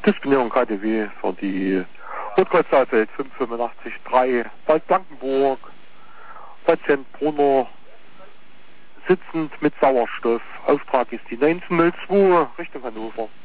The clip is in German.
Disponierung KDW für die Rotkreuz-Saalfeld 585-3 Bad Blankenburg. Patient Brunner sitzend mit Sauerstoff. Auftrag ist die 1902 Richtung Hannover.